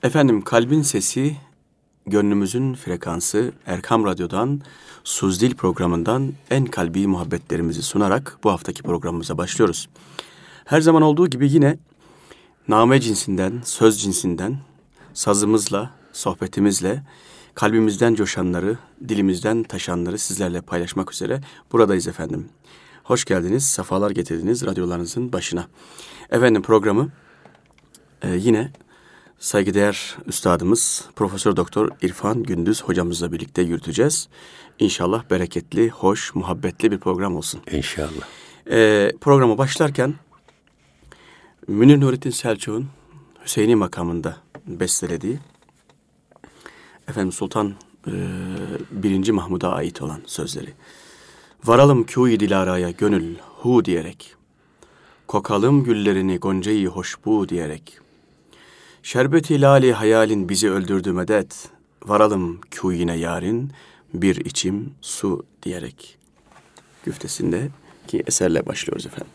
Efendim, kalbin sesi, gönlümüzün frekansı Erkam Radyo'dan, Suzdil programından en kalbi muhabbetlerimizi sunarak bu haftaki programımıza başlıyoruz. Her zaman olduğu gibi yine name cinsinden, söz cinsinden, sazımızla, sohbetimizle, kalbimizden coşanları, dilimizden taşanları sizlerle paylaşmak üzere buradayız efendim. Hoş geldiniz, sefalar getirdiniz radyolarınızın başına. Efendim, programı yine saygıdeğer üstadımız Profesör Doktor İrfan Gündüz hocamızla birlikte yürüteceğiz. İnşallah bereketli, hoş, muhabbetli bir program olsun. İnşallah. Programa başlarken Münir Nurettin Selçuk'un Hüseyini makamında bestelediği efendim Sultan 1. Mahmud'a ait olan sözleri. Varalım kû-i dilaraya gönül hu diyerek, kokalım güllerini goncayı hoşbu diyerek, şerbeti lali hayalin bizi öldürdü medet, varalım kû-ine yarın bir içim su diyerek güftesindeki eserle başlıyoruz efendim.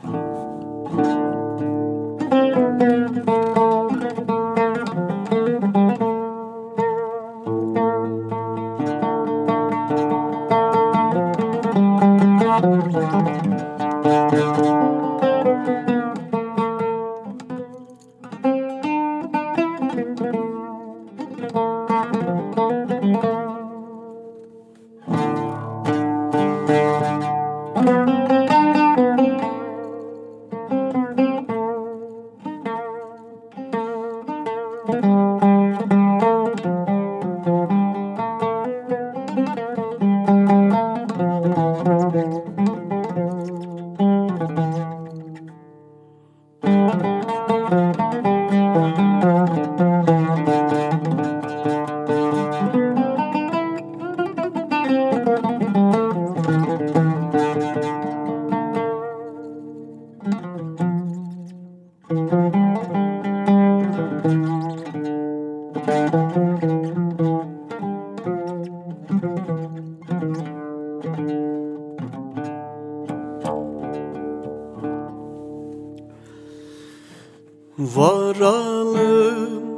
Varalım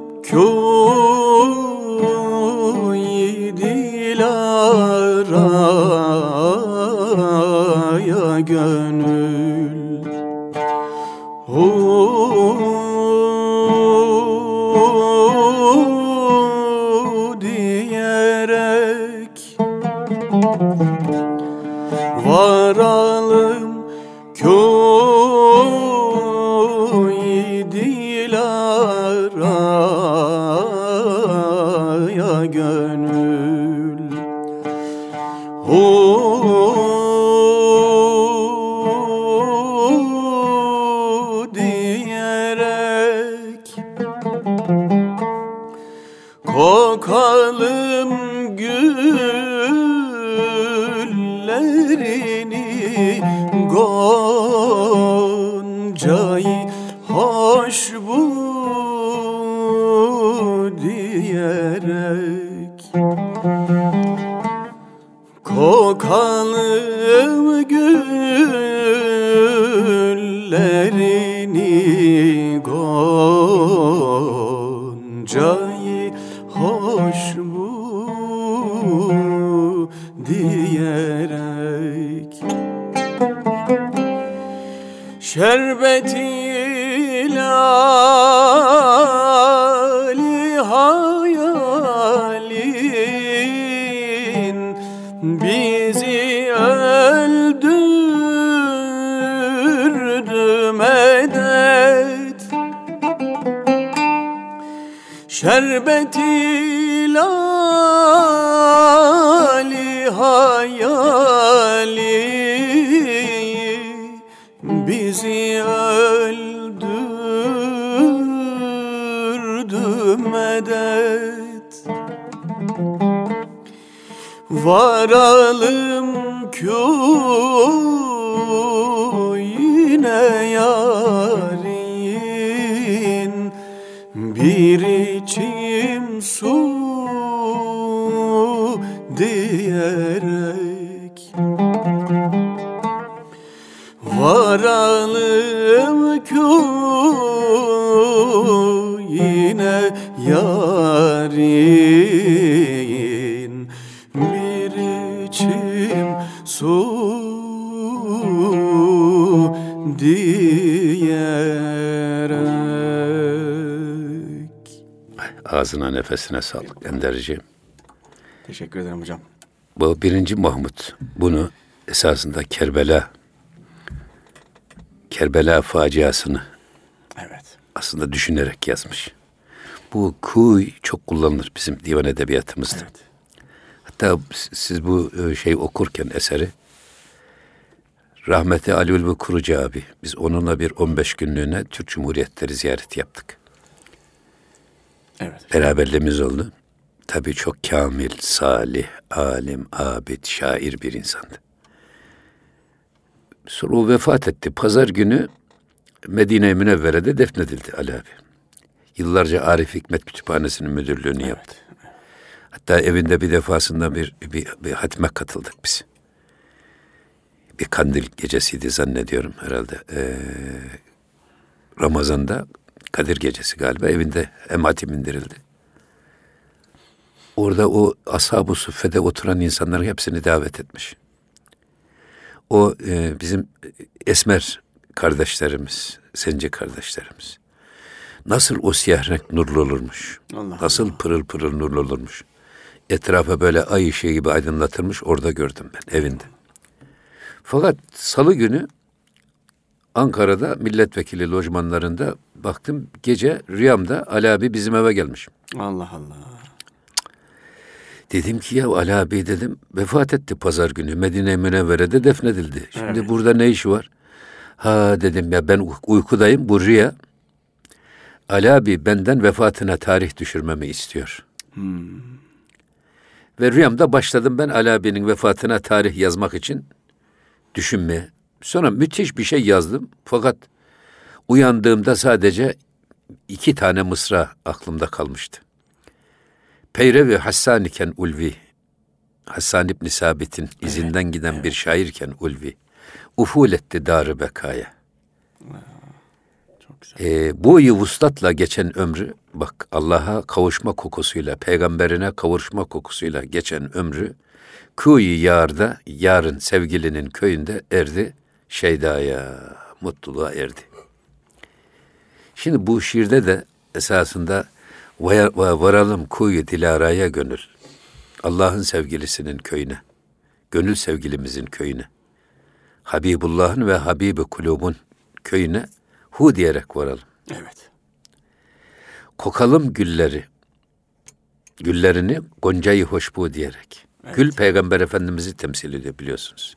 kû-i dilaraya gönül hu diyerek, varalım kû-i dilaraya gönül hu diyerek, kokalım güllerini goncayı hoşbu diyerek, kokalım güllerini goncayı hoşbu diyerek, şerbeti lali hayalin bizi öldürdü medet, şerbeti lali hayali bizi öldürdü medet, varalım kû-ine yarın bir içim su diyerek, varalım kû-ine yarin bir içim su diyerek. Ağzına nefesine sağlık Enderciğim. Teşekkür ederim hocam. Bu 1. Mahmut bunu esasında Kerbela faciasını aslında düşünerek yazmış. Bu kuy çok kullanılır bizim divan edebiyatımızda. Evet. Hatta siz bu okurken eseri rahmetli Ali Ulvi Kurucu abi, biz onunla bir 15 günlüğüne Türk Cumhuriyetleri ziyareti yaptık. Evet. Beraberliğimiz oldu. Tabii çok kamil, salih, alim, abid, şair bir insandı. Sonra o vefat etti. Pazar günü Medine-i Münevvere'de defnedildi Ali abi. Yıllarca Arif Hikmet Kütüphanesi'nin müdürlüğünü yaptı. Hatta evinde bir defasında bir hatme katıldık biz. Bir kandil gecesiydi zannediyorum herhalde. Ramazan'da Kadir gecesi galiba, evinde hem hatim indirildi. Orada o ashab-ı suffede oturan insanların hepsini davet etmiş. O bizim Esmer kardeşlerimiz, Zenci kardeşlerimiz. Nasıl o siyah renk nurlu olurmuş. Nasıl pırıl pırıl nurlu olurmuş. Etrafa böyle ay ışığı gibi aydınlatılmış, orada gördüm ben evinde. Fakat salı günü Ankara'da milletvekili lojmanlarında baktım, gece rüyamda Ali abi bizim eve gelmiş. Allah Allah. Dedim ki ya Ali abi dedim vefat etti pazar günü, Medine-i Münevvere'de defnedildi. Şimdi burada ne işi var? Ha dedim ya, ben uykudayım, bu rüya. Ali abi benden vefatına tarih düşürmemi istiyor. Ve rüyamda başladım ben Ali abinin vefatına tarih yazmak için düşünmeye. Sonra müthiş bir şey yazdım. Fakat uyandığımda sadece 2 tane mısra aklımda kalmıştı. Peyrevi Hassan iken Ulvi, Hassan İbn Sabit'in izinden giden bir şairken Ulvi, uful etti dar-ı bekaya. Çok güzel. Boyu vuslatla geçen ömrü, bak Allah'a kavuşma kokusuyla, peygamberine kavuşma kokusuyla geçen ömrü, kuyu yarda, yarın sevgilinin köyünde erdi, şeydaya, mutluluğa erdi. Şimdi bu şiirde de esasında varalım kuyu dilaraya gönül, Allah'ın sevgilisinin köyüne, gönül sevgilimizin köyüne, Habibullah'ın ve Habib-i Kulub'un köyüne hu diyerek varalım. Evet. Kokalım güllerini goncayı hoşbu diyerek. Evet. Gül Peygamber Efendimiz'i temsil ediyor biliyorsunuz.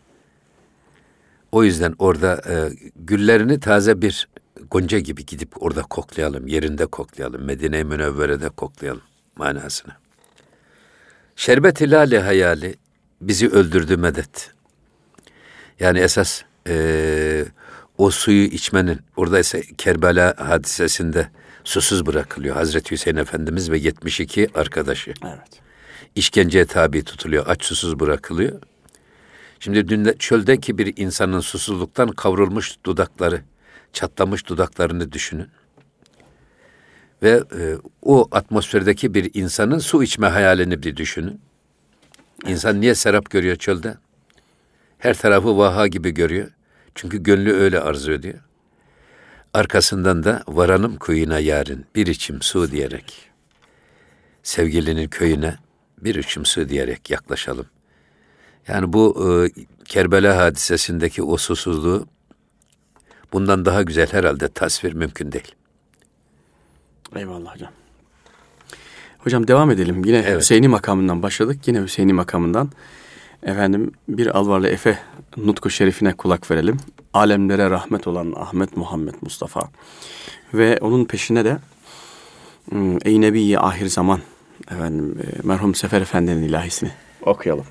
O yüzden orada güllerini taze bir gonca gibi gidip orada koklayalım, yerinde koklayalım, Medine-i Münevvere'de koklayalım manasını. Şerbet-i lale hayali bizi öldürdü medet. Yani esas o suyu içmenin, orada ise Kerbela hadisesinde susuz bırakılıyor Hazreti Hüseyin Efendimiz ve 72 arkadaşı. Evet. İşkenceye tabi tutuluyor, aç susuz bırakılıyor. Şimdi çöldeki bir insanın susuzluktan kavrulmuş dudakları, çatlamış dudaklarını düşünün. Ve o atmosferdeki bir insanın su içme hayalini bir düşünün. İnsan niye serap görüyor çölde? Her tarafı vaha gibi görüyor. Çünkü gönlü öyle arzu ediyor. Arkasından da varanım kuyuna yarın bir içim su diyerek, sevgilinin köyüne bir içim su diyerek yaklaşalım. Yani bu Kerbela hadisesindeki o susuzluğu bundan daha güzel herhalde tasvir mümkün değil. Eyvallah hocam. Hocam devam edelim. Yine evet. Hüseyni makamından başladık. Yine Hüseyni makamından. Efendim bir Alvarlı Efe nutku şerifine kulak verelim. Alemlere rahmet olan Ahmet Muhammed Mustafa. Ve onun peşine de Ey Nebi-i Ahir Zaman efendim merhum Sefer Efendi'nin ilahisini okuyalım.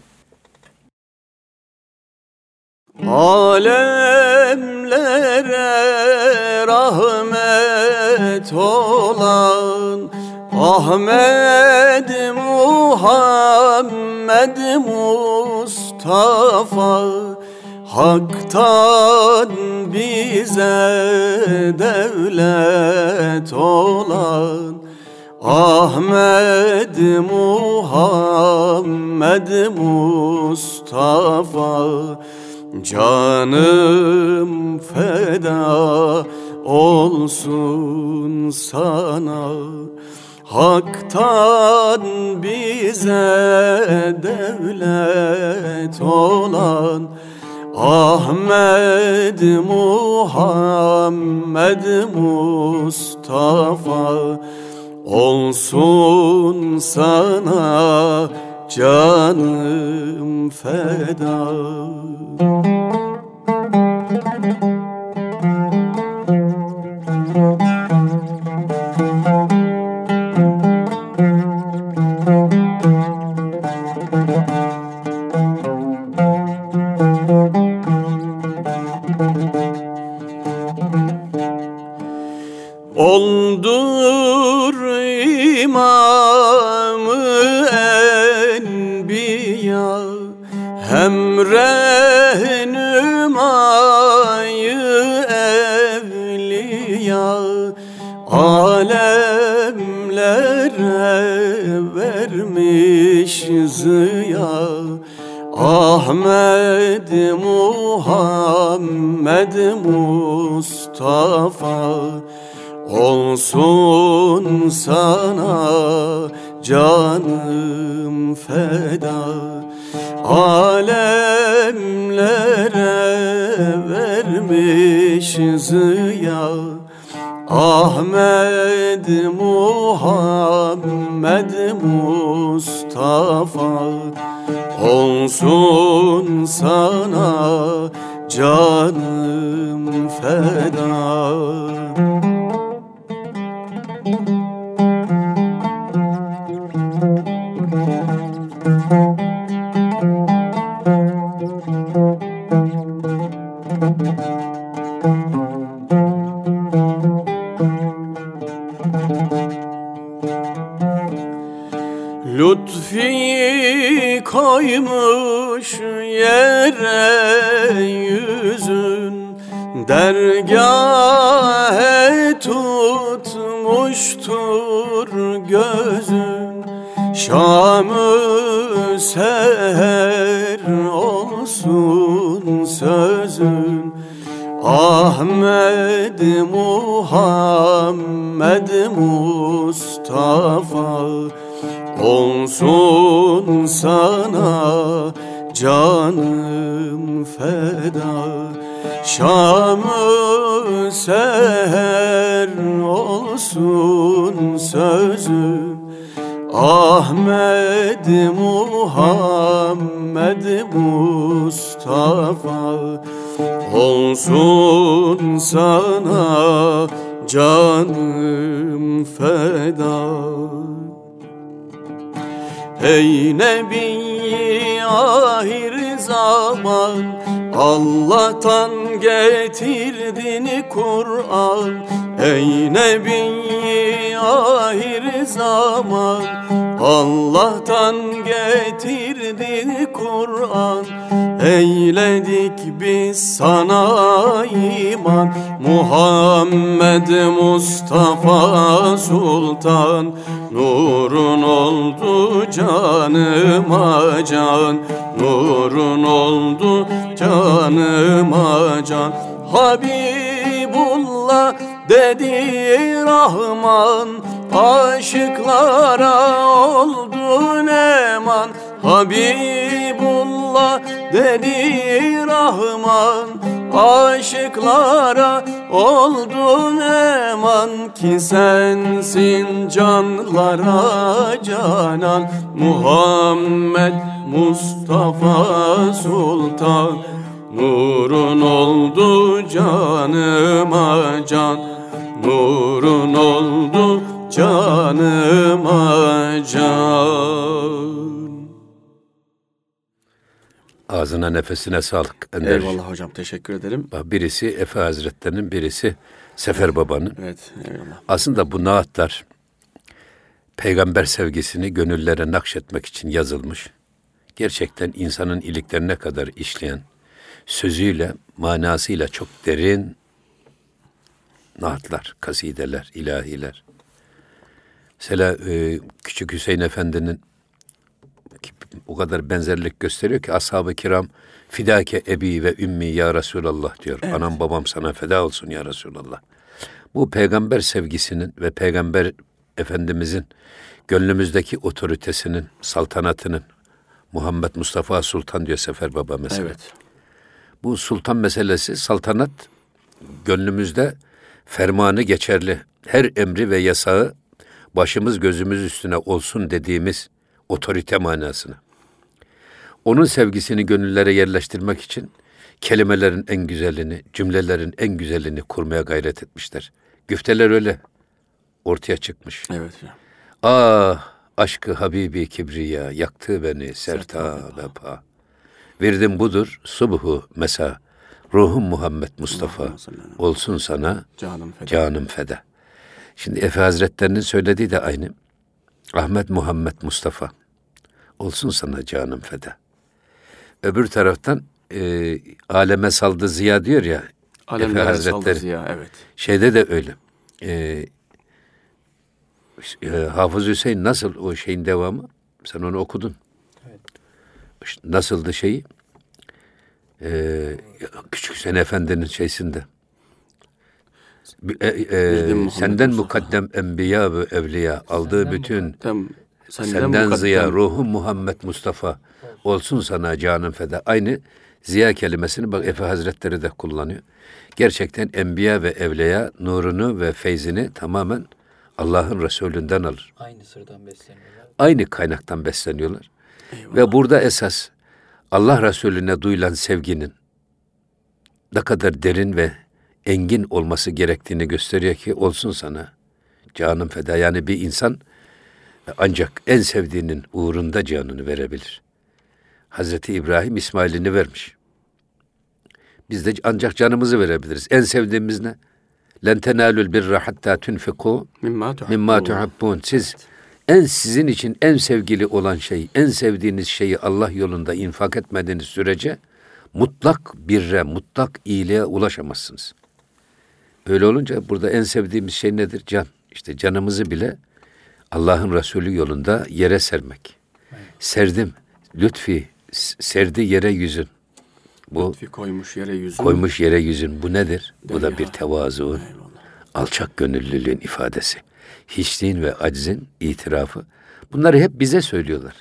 Alemlere rahmet olan Ahmed Muhammed Mustafa, Hak'tan bize devlet olan Ahmed Muhammed Mustafa, canım feda olsun sana. Hak'tan bize devlet olan Ahmed Muhammed Mustafa, olsun sana canım feda. Oldur imamı enbiya, hem rehnumayı evliya, alemlere vermiş ziya. Ahmed Muhammed Mustafa, olsun sana canım feda. Alemlere vermiş ziya, Ahmed Muhammed Mustafa, olsun sana canım feda. Lütfi koymuş yere yüzün, dergâhe tutmuştur gözün. Şam-ı seher olsun sözün, Ahmed Muhammed Mustafa, olsun sana canım feda. Şam-ı seher olsun sözüm, Ahmed Muhammed Mustafa, olsun sana canım feda. Ey Nebi ahir zaman, Allah'tan getirdin Kur'an. Ey Nebi ahir zaman, Allah'tan getirdin Kur'an. Eyledik biz sana iman, Muhammed Mustafa Sultan. Nurun oldu canıma can, nurun oldu canıma can. Habibullah dedi Rahman, aşıklara oldun eman. Habibullah dedi Rahman, aşıklara oldun eman. Ki sensin canlara canan, Muhammed Mustafa Sultan. Nurun oldu canıma can, nurun oldu canıma can. Ağzına nefesine sağlık Ender. Eyvallah hocam, teşekkür ederim. Birisi Efe Hazretleri'nin, birisi Sefer Baba'nın. Evet, eyvallah. Aslında bu naatlar peygamber sevgisini gönüllere nakşetmek için yazılmış. Gerçekten insanın iliklerine kadar işleyen, sözüyle, manasıyla çok derin naatlar, kasideler, ilahiler. Mesela Küçük Hüseyin Efendi'nin o kadar benzerlik gösteriyor ki ashab-ı kiram fidâke ebi ve ümmi ya Resulallah diyor. Evet. Anam babam sana feda olsun ya Resulallah. Bu peygamber sevgisinin ve peygamber Efendimizin gönlümüzdeki otoritesinin, saltanatının, Muhammed Mustafa Sultan diyor Sefer Baba mesela. Evet. Bu sultan meselesi, saltanat gönlümüzde fermanı geçerli. Her emri ve yasağı başımız gözümüz üstüne olsun dediğimiz otorite manasını. Onun sevgisini gönüllere yerleştirmek için kelimelerin en güzelini, cümlelerin en güzelini kurmaya gayret etmişler. Güfteler öyle ortaya çıkmış. Evet. Ah aşkı Habibi Kibriya yaktı beni serta bepa. Verdim budur subhu mesa. Ruhum Muhammed Mustafa olsun sana canım feda. Şimdi Efe Hazretlerinin söylediği de aynı. Ahmet Muhammed Mustafa olsun sana canım feda. Öbür taraftan aleme saldı ziya diyor ya Efe Hazretleri. Ziya, evet. Şeyde de öyle. Hafız Hüseyin nasıl o şeyin devamı? Sen onu okudun. Evet. Nasıldı şeyi? Küçük Hüseyin Efendi'nin şeysinde. Senden mukaddem enbiya ve evliya aldığı bütün senden ziya ruhum Muhammed Mustafa olsun sana canım feda. Aynı ziya kelimesini bak Efe Hazretleri de kullanıyor. Gerçekten enbiya ve evliya nurunu ve feyzini tamamen Allah'ın Resulünden alır. Aynı sırdan besleniyorlar. Aynı kaynaktan besleniyorlar. Eyvallah. Ve burada esas Allah Resulüne duyulan sevginin ne kadar derin ve engin olması gerektiğini gösteriyor ki olsun sana canım feda. Yani bir insan ancak en sevdiğinin uğrunda canını verebilir. Hazreti İbrahim İsmail'ini vermiş. Biz de ancak canımızı verebiliriz. En sevdiğimiz ne? Len tenalul birra hatta tunfiku mimma tuhibbun. Siz sizin için en sevgili olan şey, en sevdiğiniz şeyi Allah yolunda infak etmediğiniz sürece mutlak birre, mutlak iyiliğe ulaşamazsınız. Öyle olunca burada en sevdiğimiz şey nedir? Can. İşte canımızı bile Allah'ın Resulü yolunda yere sermek. Evet. Serdim. Lütfi serdi yere yüzün. Bu lütfi koymuş yere yüzün. Koymuş yere yüzün. Bu nedir? Bu da bir tevazuun, alçak gönüllülüğün ifadesi. Hiçliğin ve aczin itirafı. Bunları hep bize söylüyorlar.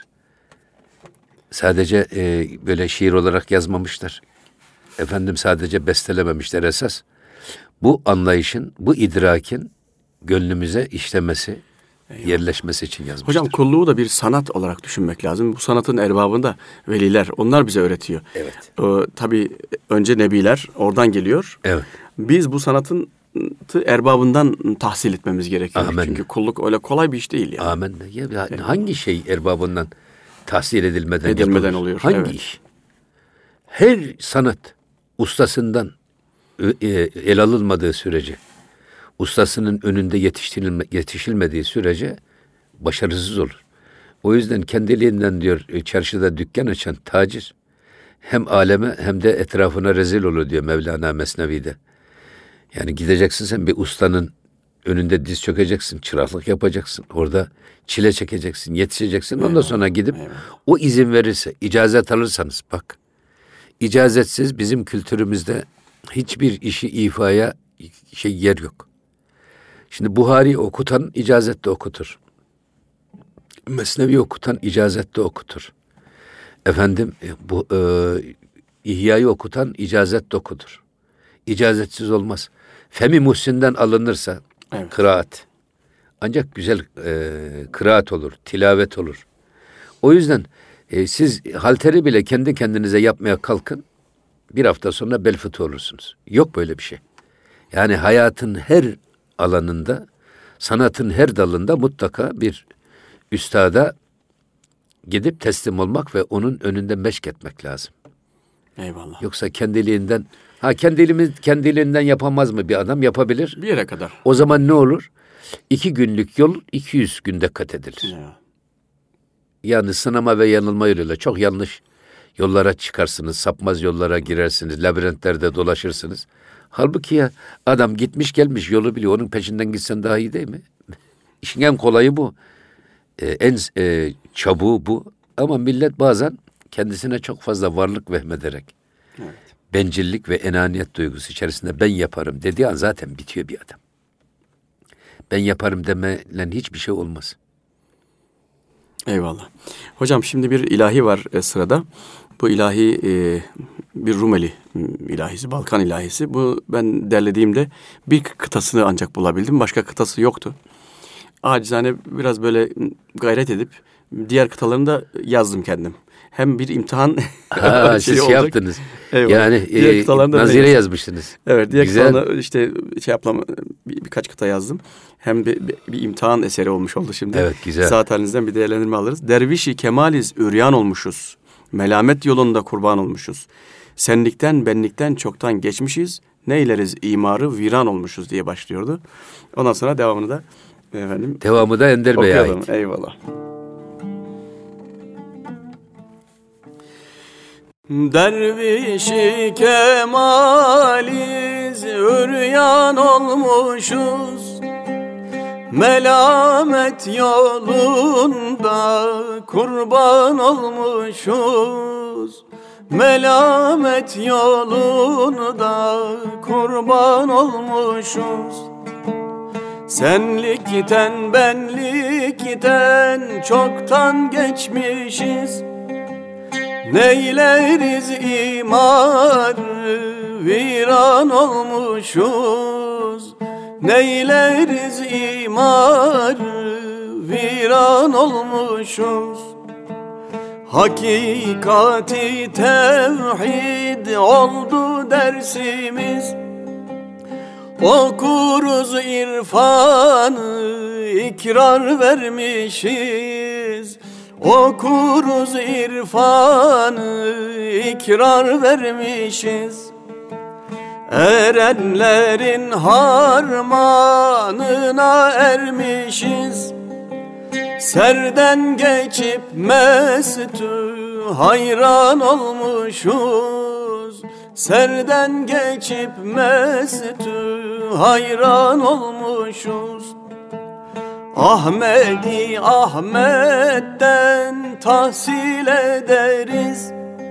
Sadece böyle şiir olarak yazmamışlar. Efendim sadece bestelememişler esas. Bu anlayışın, bu idrakin gönlümüze işlemesi, yerleşmesi için yazmışlar. Hocam kulluğu da bir sanat olarak düşünmek lazım. Bu sanatın erbabında veliler, onlar bize öğretiyor. Evet. Tabii önce nebiler oradan geliyor. Evet. Biz bu sanatın erbabından tahsil etmemiz gerekiyor. Amen. Çünkü kulluk öyle kolay bir iş değil yani. Amin. Hangi şey erbabından tahsil edilmeden oluyor? Hangi iş? Her sanat ustasından el alınmadığı sürece, ustasının önünde yetişilmediği sürece başarısız olur. O yüzden kendiliğinden diyor çarşıda dükkan açan tacir hem aleme hem de etrafına rezil olur diyor Mevlana Mesnevi'de. Yani gideceksin sen bir ustanın önünde diz çökeceksin, çıraklık yapacaksın. Orada çile çekeceksin, yetişeceksin. Ondan sonra gidip o izin verirse, icazet alırsanız bak. İcazetsiz bizim kültürümüzde hiçbir işi ifaya yer yok. Şimdi Buhari okutan icazetle okutur. Mesnevi okutan icazetle okutur. Efendim İhya'yı okutan icazetle okutur. İcazetsiz olmaz. Femi Muhsin'den alınırsa kıraat. Ancak güzel kıraat olur, tilavet olur. O yüzden siz halteri bile kendi kendinize yapmaya kalkın. Bir hafta sonra bel fıtığı olursunuz. Yok böyle bir şey. Yani hayatın her alanında, sanatın her dalında mutlaka bir üstada gidip teslim olmak ve onun önünde meşk etmek lazım. Eyvallah. Yoksa kendiliğinden yapamaz mı bir adam? Yapabilir. Bir yere kadar. O zaman ne olur? 2 günlük yol 200 günde kat edilir. Yani sınama ve yanılma yoluyla çok yanlış yollara çıkarsınız, sapmaz yollara girersiniz, labirentlerde dolaşırsınız. Halbuki ya adam gitmiş gelmiş yolu biliyor, onun peşinden gitsen daha iyi değil mi? İşin en kolayı bu. En çabuğu bu. Ama millet bazen kendisine çok fazla varlık vehmederek, evet, bencillik ve enaniyet duygusu içerisinde ben yaparım dediği an zaten bitiyor bir adam. Ben yaparım demeyle hiçbir şey olmaz. Eyvallah. Hocam şimdi bir ilahi var sırada. Bu ilahi bir Rumeli ilahisi, Balkan ilahisi. Bu ben derlediğimde bir kıtasını ancak bulabildim. Başka kıtası yoktu. Acizane biraz böyle gayret edip diğer kıtalarını da yazdım kendim. Hem bir imtihan siz şey yaptınız. Eyvallah. Yani nazire yazmıştınız. Evet, diğer kıtalarına işte birkaç kıta yazdım. Hem bir imtihan eseri olmuş oldu şimdi. Evet, güzel. Saat halinizden bir değerlendirme alırız. Dervişi kemaliz üryan olmuşuz. Melamet yolunda kurban olmuşuz. Senlikten benlikten çoktan geçmişiz. Neyleriz imarı viran olmuşuz diye başlıyordu. Ondan sonra devamını da efendim. Devamı da Ender Bey'e ait. Eyvallah. Dervişi kemaliz üryan olmuşuz. Melamet yolunda kurban olmuşuz. Melamet yolunda kurban olmuşuz. Senlikten benlikten çoktan geçmişiz. Neyleriz imar viran olmuşuz. Neyleriz imar viran olmuşuz. Hakikati tevhid oldu dersimiz. Okuruz irfanı ikrar vermişiz. Okuruz irfanı ikrar vermişiz. Erenlerin harmanına ermişiz. Serden geçip mestü hayran olmuşuz. Serden geçip mestü hayran olmuşuz. Ahmedi Ahmet'ten tahsil ederiz.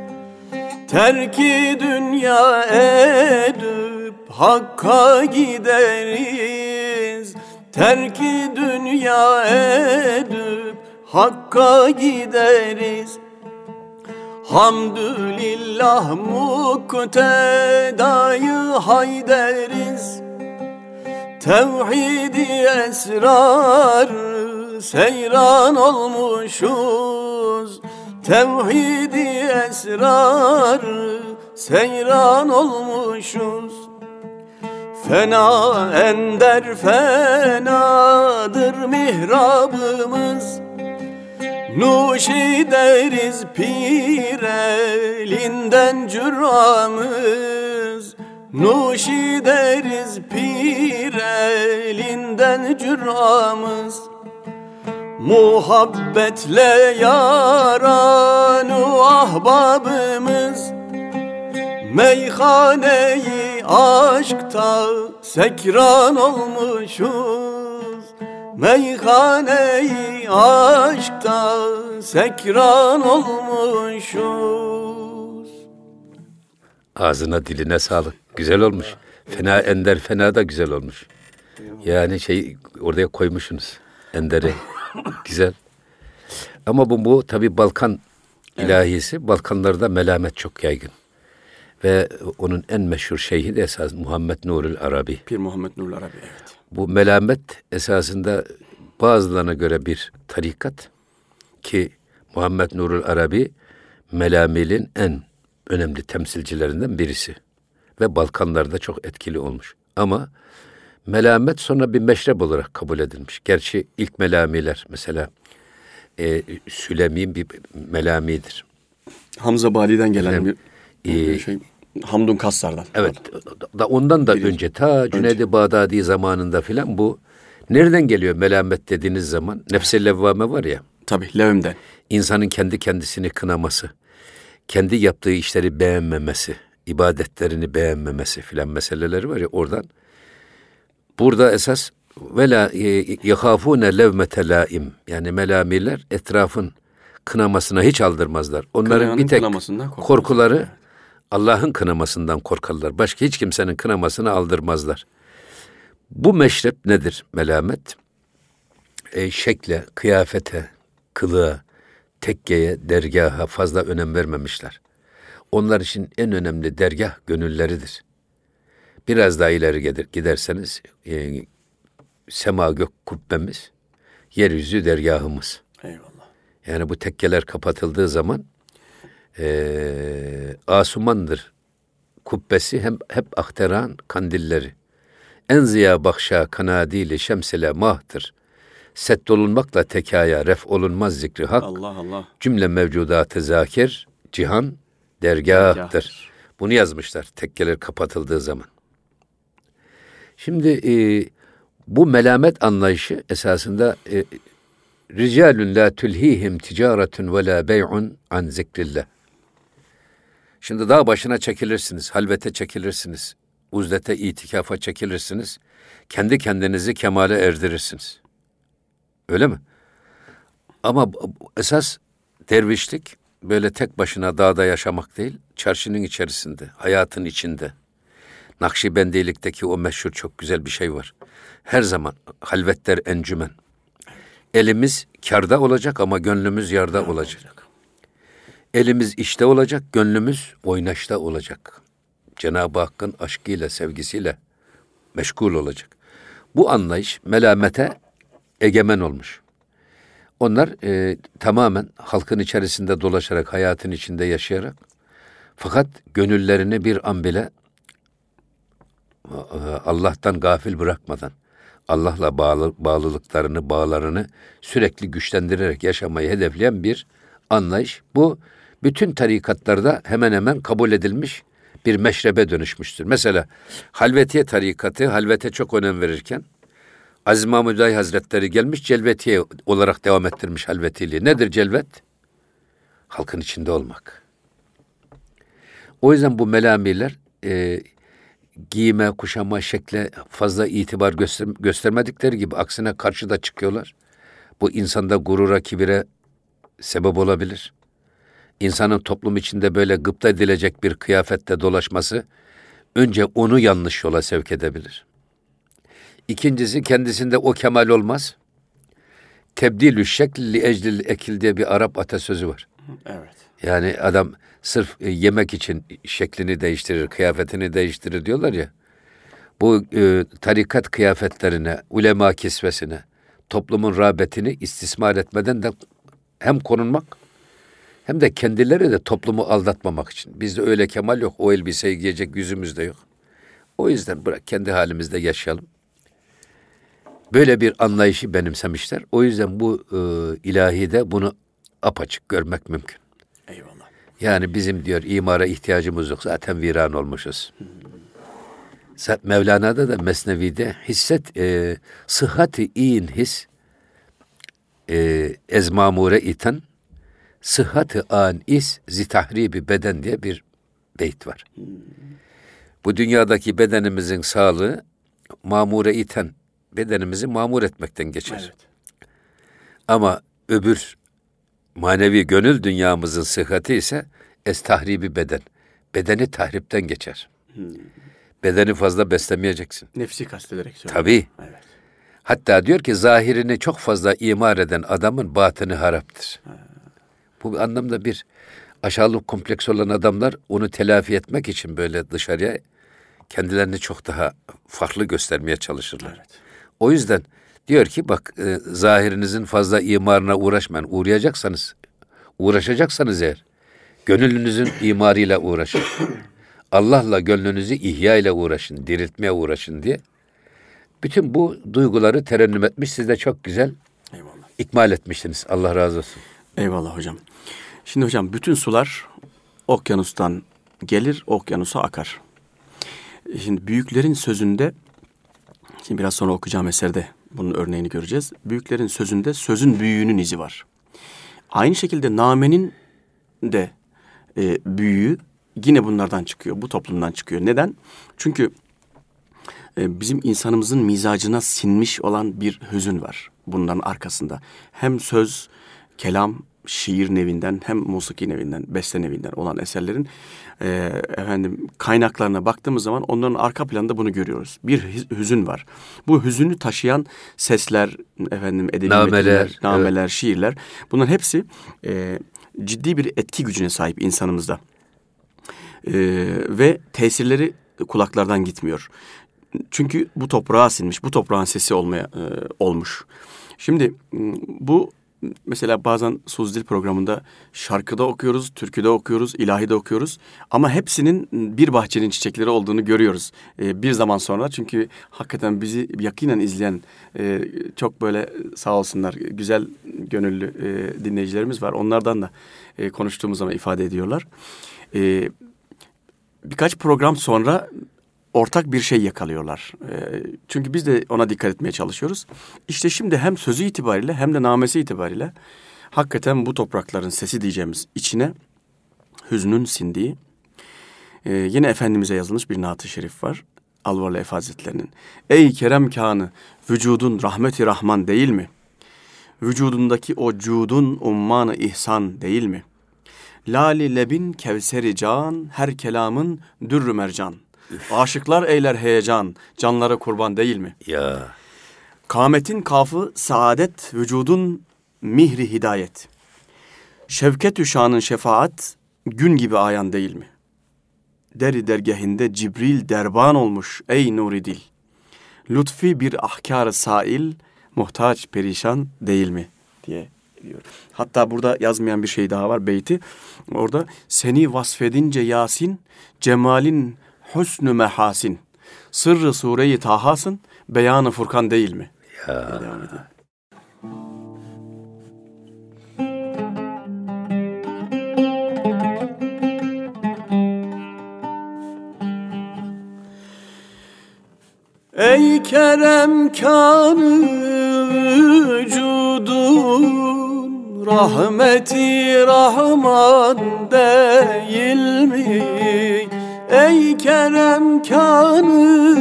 Terki dünya edip Hakk'a gideriz. Terki dünya edip Hakk'a gideriz. Hamdülillah muktedayı hayderiz. Tevhid-i esrar seyran olmuşuz. Tevhid-i esrar seyran olmuşuz. Fena ender fenadır mihrabımız. Nuş ederiz pir elinden cüramız. Nuş ederiz pir elinden cüramız. Muhabbetle yaranu ahbabımız. Meyhaneyi aşkta sekran olmuşuz. Meyhaneyi aşkta sekran olmuşuz. Ağzına diline sağlık. Güzel olmuş. Fena ender fena da güzel olmuş. Yani oraya koymuşsunuz. Ender'i. Güzel. Ama bu tabii Balkan ilahisi. Balkanlarda melamet çok yaygın. Ve onun en meşhur şeyhi de esas Muhammed Nurul Arabi. Pir Muhammed Nurul Arabi, evet. Bu melamet esasında bazılarına göre bir tarikat ki Muhammed Nurul Arabi melamilin en önemli temsilcilerinden birisi. Ve Balkanlarda çok etkili olmuş. Ama melamet sonra bir meşrep olarak kabul edilmiş. Gerçi ilk melamiler mesela Sülemi bir melamidir. Hamza Bali'den gelen bir şey. Hamdun Kassar'dan. Evet. Ondan da önce ta Cüneyd-i Bağdadi zamanında filan bu nereden geliyor melamet dediğiniz zaman? Nefs-i levvame var ya. Tabii levimden. İnsanın kendi kendisini kınaması, kendi yaptığı işleri beğenmemesi, ibadetlerini beğenmemesi filan meseleleri var ya oradan. Burada esas ve la yahafune levmete laim. Yani melamiler etrafın kınamasına hiç aldırmazlar. Onların Kınayanın bir tek korkuları Allah'ın kınamasından korkarlar. Başka hiç kimsenin kınamasını aldırmazlar. Bu meşrep nedir melamet? Şekle, kıyafete, kılığa, tekkeye, dergaha fazla önem vermemişler. Onlar için en önemli dergah gönülleridir. Biraz daha ileri giderseniz sema gök kubbemiz, yeryüzü dergahımız. Eyvallah. Yani bu tekkeler kapatıldığı zaman asumandır kubbesi, hep ahteran kandilleri. En ziya bakşa kanadili şemsile mahtır. Set olunmakla tekaya ref olunmaz zikri hak. Allah Allah. Cümle mevcudatı zakir cihan dergahtır. Bunu yazmışlar tekkeler kapatıldığı zaman. Şimdi bu melamet anlayışı esasında ricalun la tulhihim ticaretun ve la bey'un an zikrillah. Şimdi dağ başına çekilirsiniz, halvete çekilirsiniz, uzlete, itikafa çekilirsiniz. Kendi kendinizi kemale erdirirsiniz. Öyle mi? Ama esas dervişlik böyle tek başına dağda yaşamak değil, çarşının içerisinde, hayatın içinde. Nakşibendilikteki o meşhur çok güzel bir şey var. Her zaman halvetler encümen. Elimiz kârda olacak ama gönlümüz yarda olacak. Elimiz işte olacak, gönlümüz oynaşta olacak. Cenab-ı Hakk'ın aşkıyla, sevgisiyle meşgul olacak. Bu anlayış melamete egemen olmuş. Onlar tamamen halkın içerisinde dolaşarak, hayatın içinde yaşayarak, fakat gönüllerini bir an bile Allah'tan gafil bırakmadan, Allah'la bağlarını sürekli güçlendirerek yaşamayı hedefleyen bir anlayış. Bu bütün tarikatlarda hemen hemen kabul edilmiş bir meşrebe dönüşmüştür. Mesela Halvetiye tarikatı halvete çok önem verirken Aziz Mahmud Hüdayi Hazretleri gelmiş celvetiye olarak devam ettirmiş halvetiliği. Nedir celvet? Halkın içinde olmak. O yüzden bu melamiler giyime, kuşama, şekle fazla itibar göstermedikleri gibi aksine karşıda çıkıyorlar. Bu insanda gurura, kibire sebep olabilir. İnsanın toplum içinde böyle gıpta edilecek bir kıyafette dolaşması önce onu yanlış yola sevk edebilir. İkincisi kendisinde o kemal olmaz. Tebdilü şekli eclil ekil diye bir Arap atasözü var. Evet. Yani adam sırf yemek için şeklini değiştirir, kıyafetini değiştirir diyorlar ya. Bu tarikat kıyafetlerine, ulema kisvesine, toplumun rağbetini istismar etmeden de hem korunmak hem de kendileri de toplumu aldatmamak için. Bizde öyle kemal yok, o elbiseyi giyecek yüzümüz de yok. O yüzden bırak kendi halimizde yaşayalım. Böyle bir anlayışı benimsemişler. O yüzden bu ilahide bunu apaçık görmek mümkün. Eyvallah. Yani bizim diyor imara ihtiyacımız yok. Zaten viran olmuşuz. Mevlana'da da Mesnevi'de sıhhati in his ezmamure iten sıhhati an is zitahribi beden diye bir beyt var. Bu dünyadaki bedenimizin sağlığı mamure iten bedenimizi mamur etmekten geçer. Evet. Ama öbür manevi gönül dünyamızın sıhhati ise estahribi beden. Bedeni tahripten geçer. Bedeni fazla beslemeyeceksin. Nefsi kastederek söylüyor. Tabii. Evet. Hatta diyor ki zahirini çok fazla imar eden adamın batını haraptır. Bu anlamda bir aşağılık kompleksi olan adamlar onu telafi etmek için böyle dışarıya kendilerini çok daha farklı göstermeye çalışırlar. Evet. O yüzden diyor ki bak zahirinizin fazla imarına uğraşmayın. Uğraşacaksanız eğer gönlünüzün imarıyla uğraşın. Allah'la gönlünüzü ihya ile uğraşın, diriltmeye uğraşın diye. Bütün bu duyguları terennüm etmiş. Siz de çok güzel ikmal etmişsiniz. Allah razı olsun. Eyvallah hocam. Şimdi hocam bütün sular okyanustan gelir, okyanusa akar. Şimdi büyüklerin sözünde, şimdi biraz sonra okuyacağım eserde bunun örneğini göreceğiz. Büyüklerin sözünde sözün büyüğünün izi var. Aynı şekilde namenin de büyüğü yine bunlardan çıkıyor, bu toplumdan çıkıyor. Neden? Çünkü bizim insanımızın mizacına sinmiş olan bir hüzün var bunların arkasında. Hem söz, kelam, şiir nevinden hem musiki nevinden, beste nevinden olan eserlerin kaynaklarına baktığımız zaman onların arka planında bunu görüyoruz. Bir hüzün var. Bu hüzünü taşıyan sesler, edebi metinler, nameler, evet, şiirler, bunların hepsi ciddi bir etki gücüne sahip insanımızda. Ve tesirleri kulaklardan gitmiyor. Çünkü bu toprağa sinmiş, bu toprağın sesi olmuş. Şimdi bu mesela bazen Suzdil programında şarkıda okuyoruz, türküde okuyoruz, ilahide okuyoruz. Ama hepsinin bir bahçenin çiçekleri olduğunu görüyoruz bir zaman sonra. Çünkü hakikaten bizi yakinen izleyen çok böyle sağ olsunlar güzel gönüllü dinleyicilerimiz var. Onlardan da konuştuğumuz zaman ifade ediyorlar. Birkaç program sonra ortak bir şey yakalıyorlar. Çünkü biz de ona dikkat etmeye çalışıyoruz. İşte şimdi hem sözü itibariyle hem de namesi itibariyle hakikaten bu toprakların sesi diyeceğimiz içine hüznün sindiği yine Efendimiz'e yazılmış bir naat-ı şerif var. Alvarlı Efe Hazretleri'nin. Ey kerem kânı, vücudun rahmeti rahman değil mi? Vücudundaki o cudun ummanı ihsan değil mi? Lali lebin kevseri can, her kelamın dürrü mercan. Aşıklar eyler heyecan, canlara kurban değil mi? Ya. Kâmetin kafı saadet, vücudun mihri hidayet. Şevket-ü şanın şefaat, gün gibi ayan değil mi? Deri dergahinde Cibril derban olmuş ey nuri dil. Lütfi bir ahkâr-ı sail, muhtaç perişan değil mi? Diye diyor. Hatta burada yazmayan bir şey daha var beyti. Orada seni vasfedince Yasin, cemalin husnü mehasin. Sırrı sure-i Taha'sın, beyanı Furkan değil mi? Ya. Ey keremkânı vücudun, rahmeti rahman değil mi? Ey keremkânı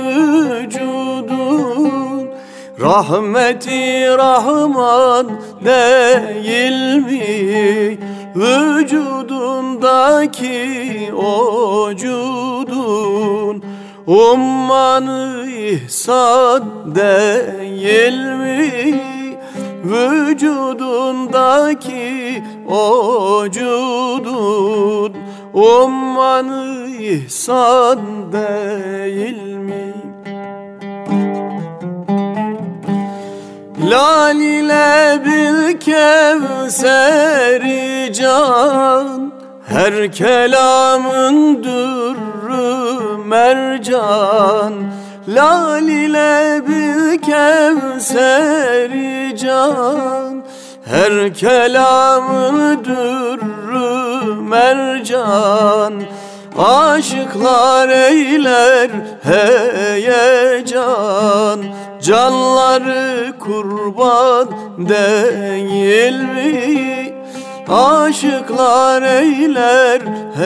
vücudun, rahmeti rahman değil mi? Vücudundaki o cudun ummanı ihsan değil mi? Vücudundaki o cudun ummanı ihsan değil mi? Lal ile bil kevseri can, her kelamın dürrü mercan. Lal ile bil kevseri can, her kelamın dürrü mercan. Aşıklar eyler heyecan, canları kurban değil mi? Aşıklar eyler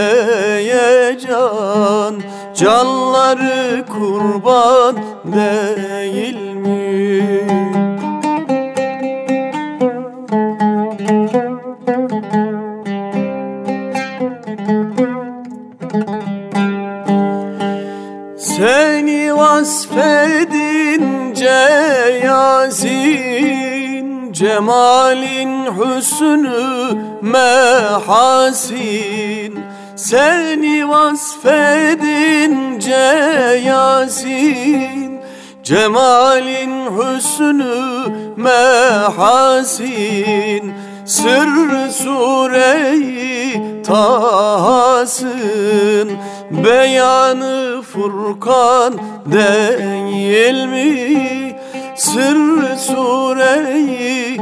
heyecan, canları kurban değil mi? Seni vasfedince Yasin, cemalin hüsnü mehasin. Seni vasfedince Yasin, cemalin hüsnü mehasin. Sırrı sure-i Taha'sın, beyanı Furkan değil mi? Sırrı sure-i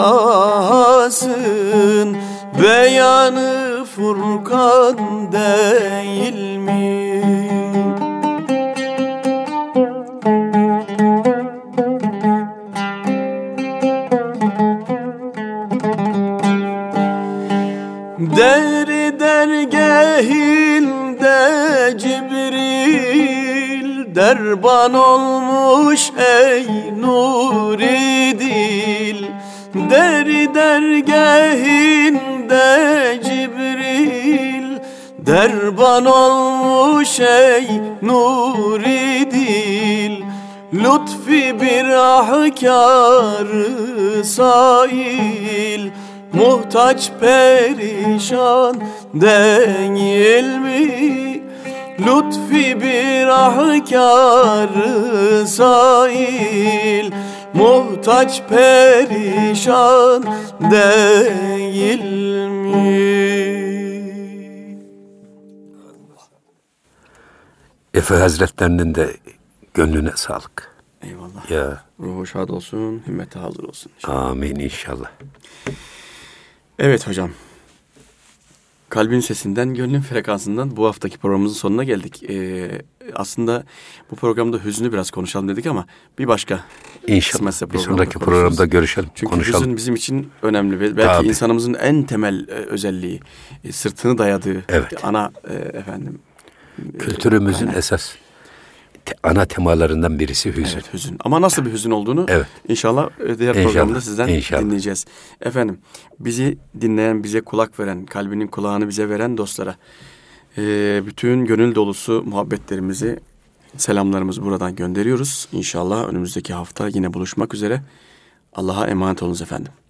Taha'sın, beyanı Furkan değil mi? Deri dergahinde Cibril derban olmuş ey nuri dil. Deri dergahinde Cibril derban olmuş ey nuri dil. Lütfi bir ahkâr-ı sail, muhtaç perişan değil mi? Lütfi bir ahkâr-ı sail, muhtaç perişan değil mi? Efe Hazretlerinin de gönlüne sağlık. Eyvallah. Ya. Ruhu şad olsun, himmete hazır olsun inşallah. Amin inşallah. Evet hocam. Kalbin sesinden, gönlün frekansından bu haftaki programımızın sonuna geldik. Aslında bu programda hüznü biraz konuşalım dedik ama bir başka İnşallah bir sonraki programda görüşelim, Çünkü konuşalım. hüzün bizim için önemli ve belki Tabii. insanımızın en temel özelliği, sırtını dayadığı Evet. ana Kültürümüzün esas ana temalarından birisi hüzün. Evet, hüzün. Ama nasıl bir hüzün olduğunu inşallah diğer programda sizden dinleyeceğiz. Efendim, bizi dinleyen, bize kulak veren, kalbinin kulağını bize veren dostlara bütün gönül dolusu muhabbetlerimizi, selamlarımızı buradan gönderiyoruz. İnşallah önümüzdeki hafta yine buluşmak üzere. Allah'a emanet olunuz efendim.